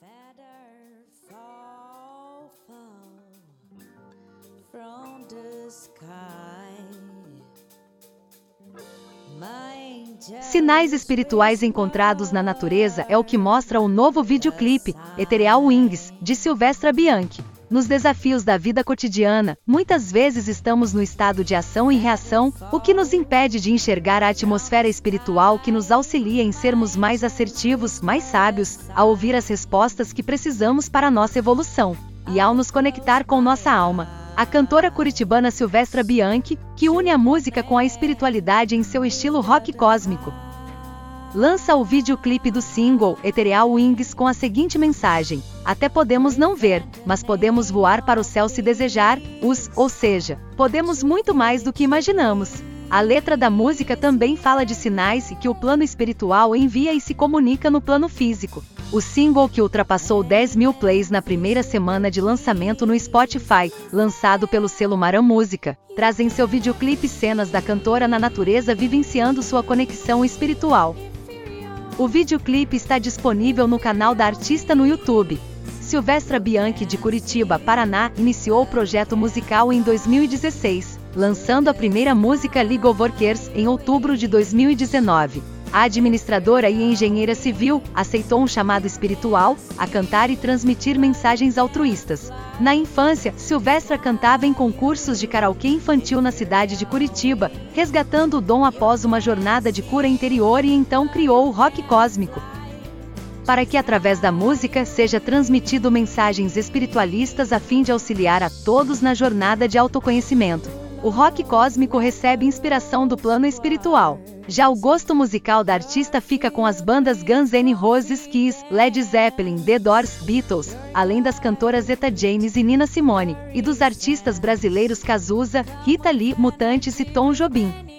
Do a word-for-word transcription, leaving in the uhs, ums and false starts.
Feather fall, fall from the sky. My angel Sinais espirituais encontrados na natureza é o que mostra o novo videoclipe, Ethereal Wings, de Silvestra Bianchi. Nos desafios da vida cotidiana, muitas vezes estamos no estado de ação e reação, o que nos impede de enxergar a atmosfera espiritual que nos auxilia em sermos mais assertivos, mais sábios, a ouvir as respostas que precisamos para a nossa evolução, e ao nos conectar com nossa alma. A cantora curitibana Silvestra Bianchi, que une a música com a espiritualidade em seu estilo rock cósmico, lança o videoclipe do single Ethereal Wings com a seguinte mensagem: até podemos não ver, mas podemos voar para o céu se desejar, os, ou seja, podemos muito mais do que imaginamos. A letra da música também fala de sinais que o plano espiritual envia e se comunica no plano físico. O single, que ultrapassou dez mil plays na primeira semana de lançamento no Spotify, lançado pelo selo Maran Música, traz em seu videoclipe cenas da cantora na natureza vivenciando sua conexão espiritual. O videoclipe está disponível no canal da artista no YouTube. Silvestra Bianchi, de Curitiba, Paraná, iniciou o projeto musical em dois mil e dezesseis, lançando a primeira música League of Workers em outubro de dois mil e dezenove. A administradora e engenheira civil aceitou um chamado espiritual a cantar e transmitir mensagens altruístas. Na infância, Silvestra cantava em concursos de karaokê infantil na cidade de Curitiba, resgatando o dom após uma jornada de cura interior, e então criou o rock cósmico, para que através da música seja transmitido mensagens espiritualistas a fim de auxiliar a todos na jornada de autoconhecimento. O rock cósmico recebe inspiração do plano espiritual. Já o gosto musical da artista fica com as bandas Guns N' Roses, Kiss, Led Zeppelin, The Doors, Beatles, além das cantoras Etta James e Nina Simone, e dos artistas brasileiros Cazuza, Rita Lee, Mutantes e Tom Jobim.